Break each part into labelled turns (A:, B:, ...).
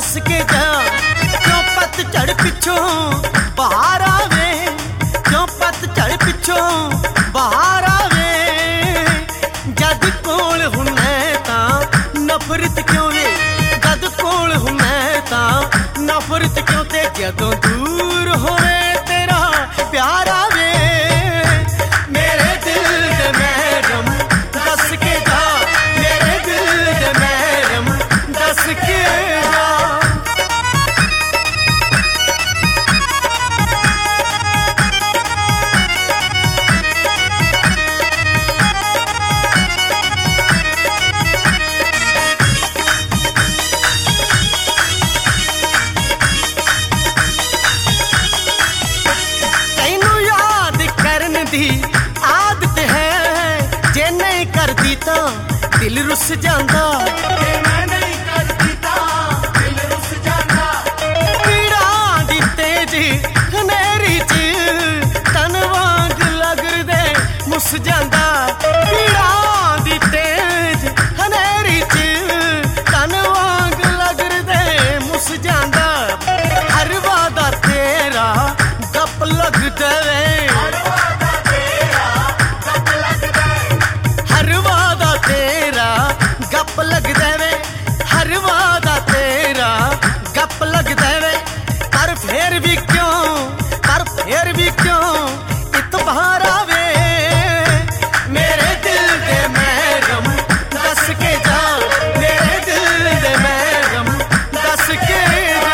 A: दस के जा क्यों पतझड़ पिछों बहार आवे, क्यों पतझड़ पिछों बहार आवे। जद कोल हुन्ने तां नफरत क्यों वे, जद कोल हुन्ने तां नफरत क्यों, ते जदों दूर होवे तेरा प्यार आवे। मेरे दिल दे महरम दस के जा, मेरे दिल दे महरम दस के जा। आदत है जे नहीं करदी तां दिल रुस जांदा, जे मैं नहीं करदी तां दिल रुस जांदा। पीड़ा दी तेज हनेरी च तन वांग लगदे मुस जांदा, पीड़ा दी तेज हनेरी च तन वांग लगदे मुस जांदा। हर वादा तेरा गप लगदा वे, गप लगदा वे, हर वादा तेरा गप लगदा वे। पर फिर भी क्यों, पर फिर भी क्यों इतबार आवे। मेरे दिल दे महरम दस के जा, मेरे दिल दे महरम दस के जा।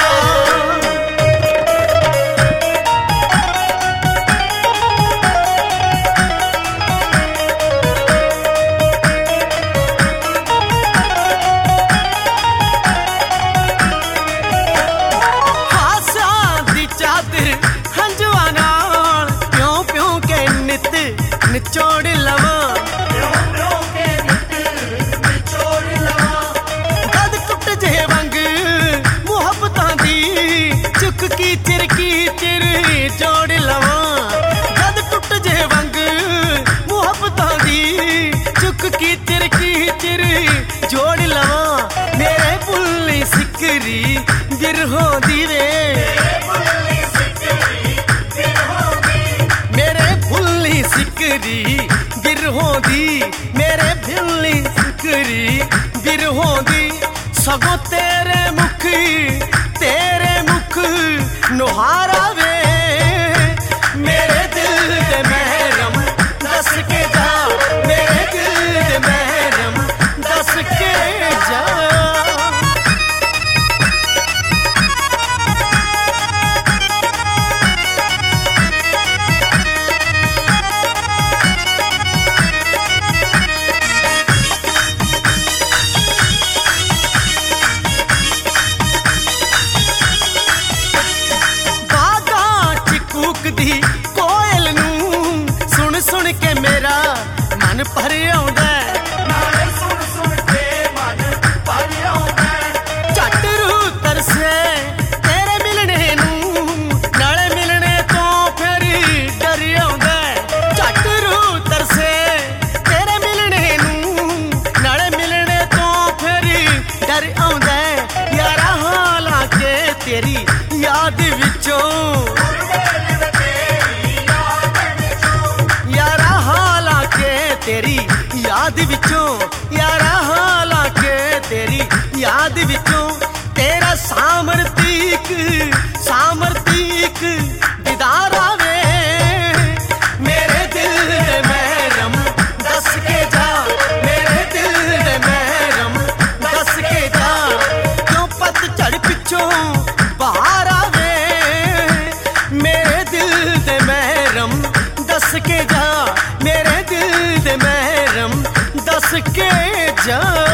A: निचोड़ लवां गद टुट जे वंग मुहब्बतां दी चुक की चिर जोड़ लवां। गद टुट जे वंग मुहब्बतां दी चुक की चिर जोड़ लवां। मेरे बुल्ली सिकरी बिरहों दी वे, सिकरी बिरहों दी, मेरे भिल्ली सिकरी बिरहों दी। सगों तेरे मुख नुहार आवे। मेरे दिल दे महरम दस के जा, मेरे दिल दे महरम दस के जा। कोयल नूं सुन सुन के मेरा मन भर आउंदा, नाले सुन सुन के मन भर आउंदा। झट रूह तरसे तेरे मिलने नूं, नाले मिलने तो फिर डर आउंदा। झट रूह तरसे तेरे मिलने नूं, नाले मिलने तो फिर डर आउंदा। यारा हालांकि तेरी याद विचों, तेरी याद विचों, यारा हालांकि तेरी याद विचों तेरा सामर्थीक दीदार आवे। मेरे दिल दे महरम दस के जा, मेरे दिल दे महरम दस के जा। क्यों पतझड़ पिछों बहार आवे। मेरे दिल दे महरम दस के जा, मेरे दिल दे महरम दस के जा।